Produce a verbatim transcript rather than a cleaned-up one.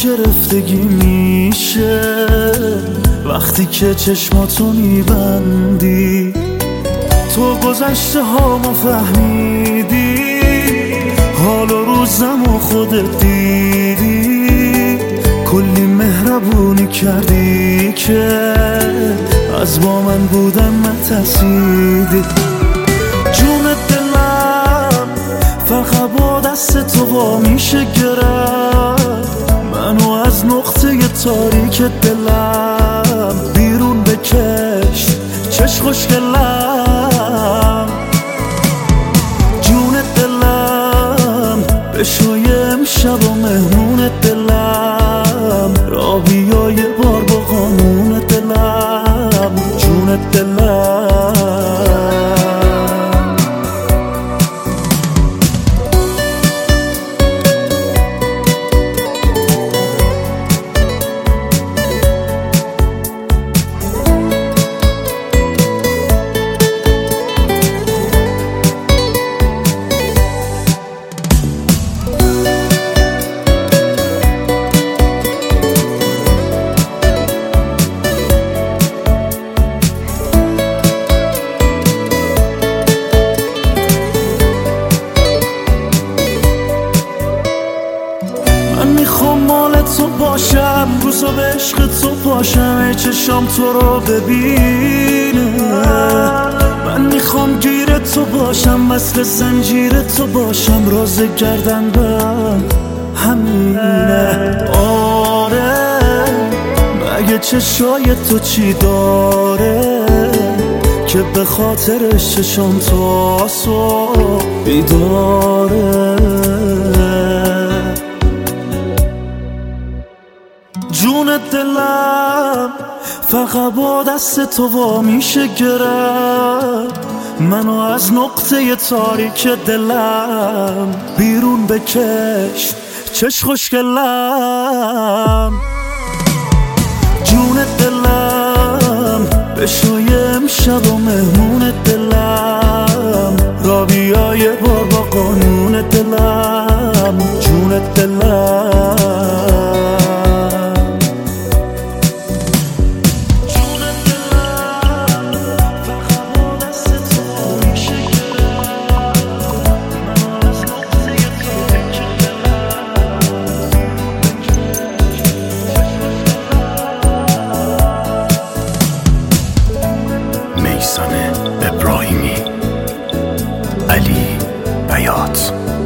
گرفتگی میشه وقتی که چشماتو میبندی، تو گذشته هامو فهمیدی، حال و روزمو خودت دیدی، کلی مهربونی کردی که از با من بودن نترسیدی. جون دلم فقط با دست تو وا میشه گرفت، منو از نقطه تاریک دلم بیرون بکش چش خوشگلم. جون دلم بشوی امشب و مهمون دلم، را بیا یه بار با قانون دلم. جون دلم میخوام مال تو باشم، روزا به عشق تو باشم، ای چشام تو رو ببینه. من میخوام گیر تو باشم، مثل زنجیر تو باشم، راز گردن به همینه. آره مگه چشای تو چی داره که به خاطرش چشام تو آسو بیداره. جون دلم فقط با دست تو وا میشه گرفت، منو از نقطه تاریک دلم بیرون بکش چش خوشگلم. جون دلم بشوی امشب و مهمون دلم، را بیا یه بار با قانون دلم. جون دلم میثم ابراهیمی، علی بیات.